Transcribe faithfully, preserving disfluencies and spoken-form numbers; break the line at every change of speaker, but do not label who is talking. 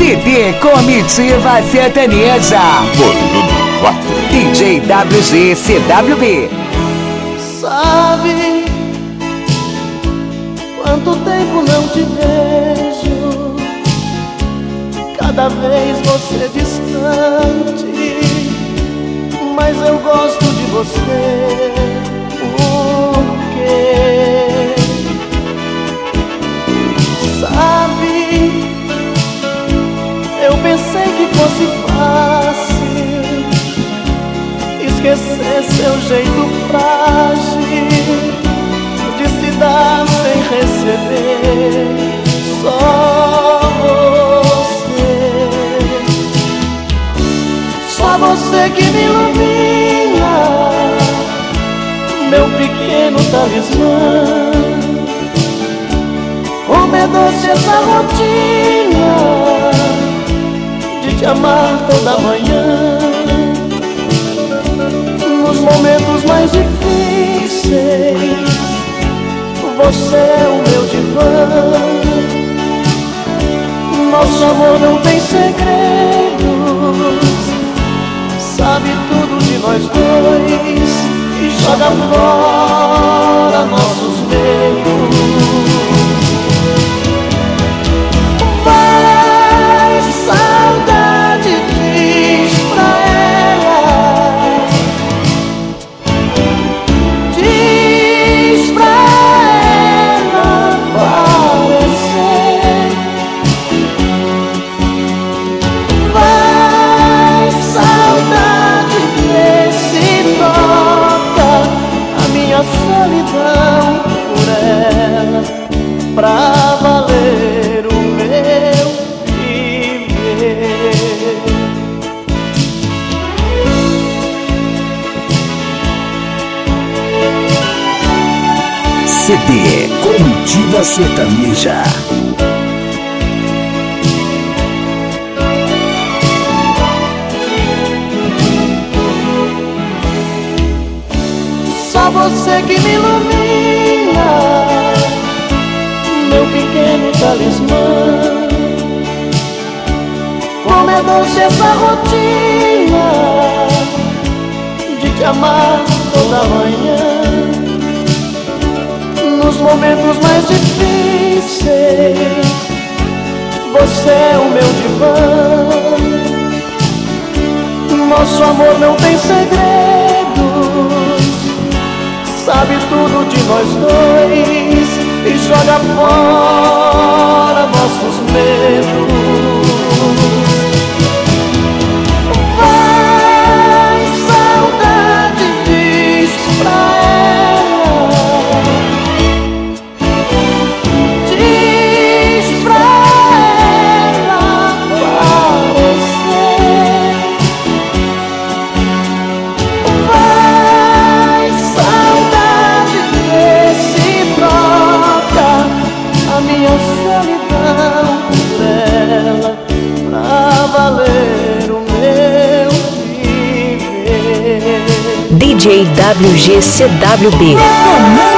C D Comitiva Sertaneja.
Volume quatro.
D J W G C W B.
Sabe quanto tempo não te vejo, cada vez você distante, mas eu gosto de você. Por quê? Sabe, eu pensei que fosse fácil esquecer seu jeito frágil de se dar sem receber. Só você, só você que me ilumina, meu pequeno talismã. Como é doce essa rotina de te amar toda manhã. Nos momentos mais difíceis, você é o meu divã. Nosso amor não tem segredos, sabe tudo de nós dois e joga fora nossos medos. Vai, saudade, diz pra ela, diz pra ela aparecer. Vai, saudade, vê se toca a minha solidão por ela, pra valer o meu viver.
C D Comitiva Sertaneja.
Só você que me ilumina, meu pequeno talismã. Como é doce essa rotina de te amar toda manhã. Nos momentos mais difíceis, você é o meu divã. Nosso amor não tem segredos, sabe tudo de nós dois e joga fora nossos medos. Vai, saudade, diz pra ela, diz pra ela aparecer. Vai, saudade, vê se troca a minha solidão por ela, pra valer o meu viver.
D J W G C W B.